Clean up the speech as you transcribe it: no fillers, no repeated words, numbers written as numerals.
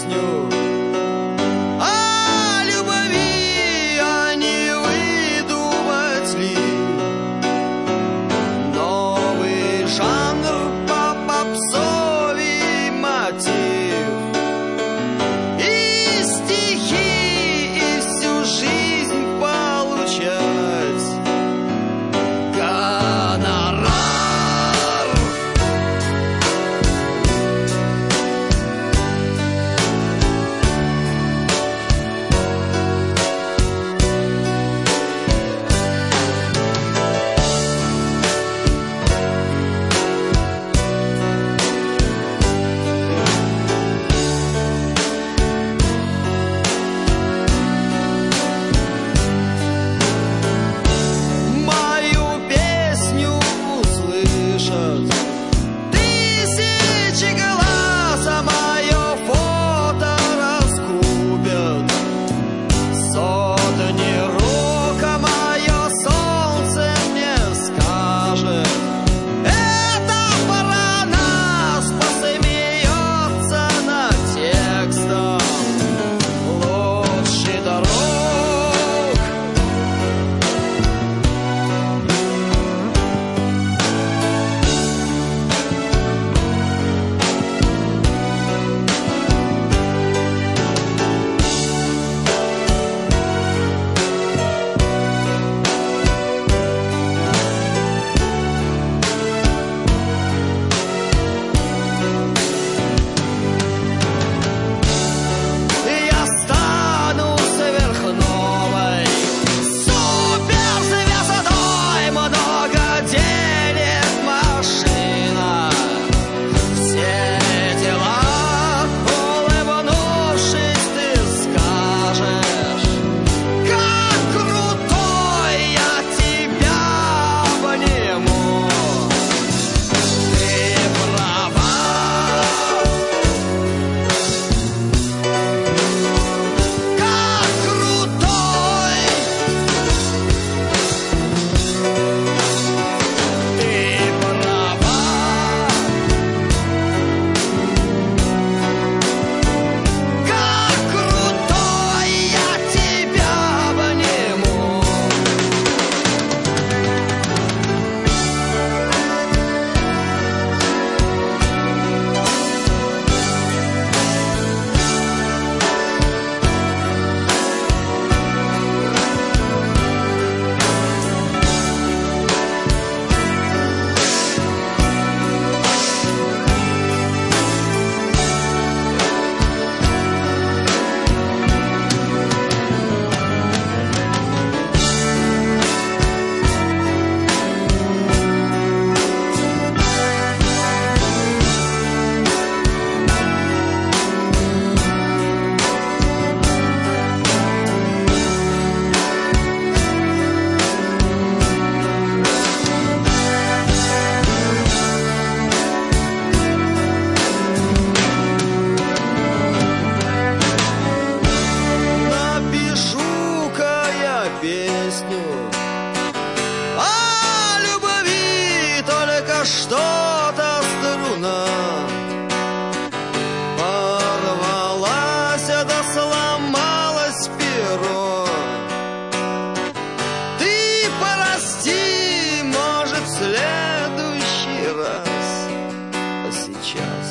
песню о любви, а не выдумать ли новый жанр по попсовый мотив и стихи, и всю жизнь получать гонорар. Мою песню услышат тысячи глаз, а мое фото раскупят сотни рук, а мое солнце мне скажет: это про нас, посмеется над текстом лучший дорог. Я стану сверхновой суперзвездой, много денег, машина, все дела. Улыбнувшись, ты скажешь: как крутой, я тебя обниму. Ты права. Как крутой, ты права. Как крутой, я тебя обниму. Напишу-ка я песню о любви, только что-то струна порвалась, да сломалось перо. Ты прости, может, в следующий раз, а сейчас